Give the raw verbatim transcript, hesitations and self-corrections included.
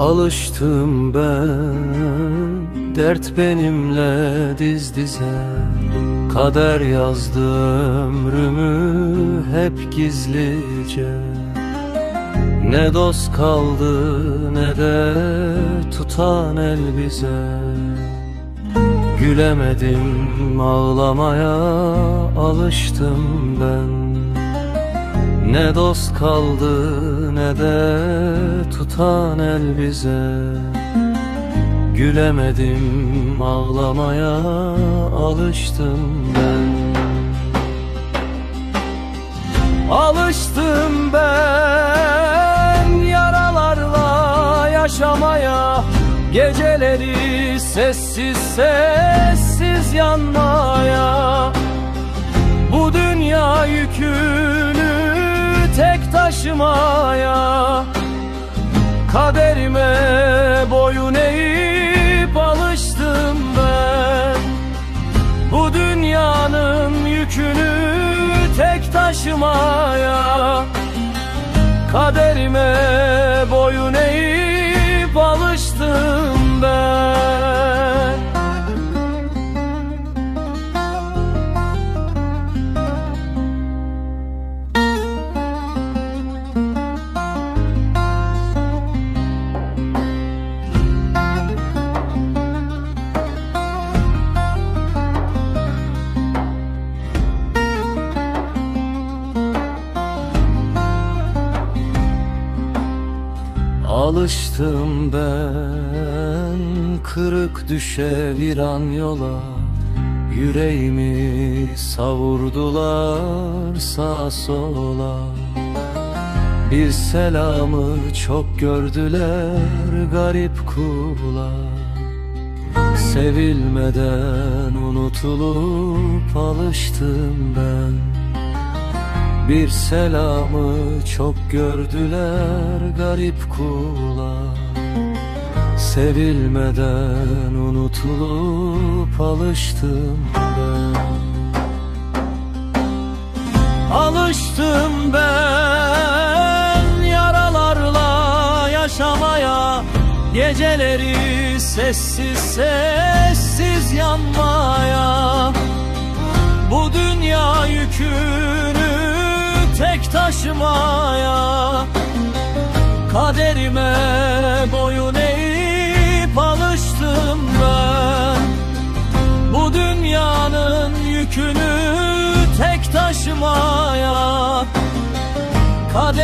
Alıştım ben, dert benimle diz dize. Kader yazdı ömrümü hep gizlice. Ne dost kaldı ne de tutan el bize. Gülemedim ağlamaya, alıştım ben. Ne dost kaldı ne de tutan el bize. Gülemedim ağlamaya, alıştım ben. Alıştım ben yaralarla yaşamaya. Geceleri sessiz sessiz yanmaya. Bu dünya yükünü tek taşımaya. Kaderime boyun eğip alıştım ben. Bu dünyanın yükünü tek taşımaya. Kaderime boyun eğip alıştım ben. Alıştım ben kırık düşe viran yola. Yüreğimi savurdular sağa sola. Bir selamı çok gördüler garip kullar. Sevilmeden unutulup alıştım ben. Bir selamı çok gördüler garip kullar. Sevilmeden unutulup alıştım ben. Alıştım ben yaralarla yaşamaya. Geceleri sessiz sessiz yanmaya. Bu dünya yükünü tek taşımaya. Kaderime boyun eğip alıştım ben. Bu dünyanın yükünü tek taşımaya. Kader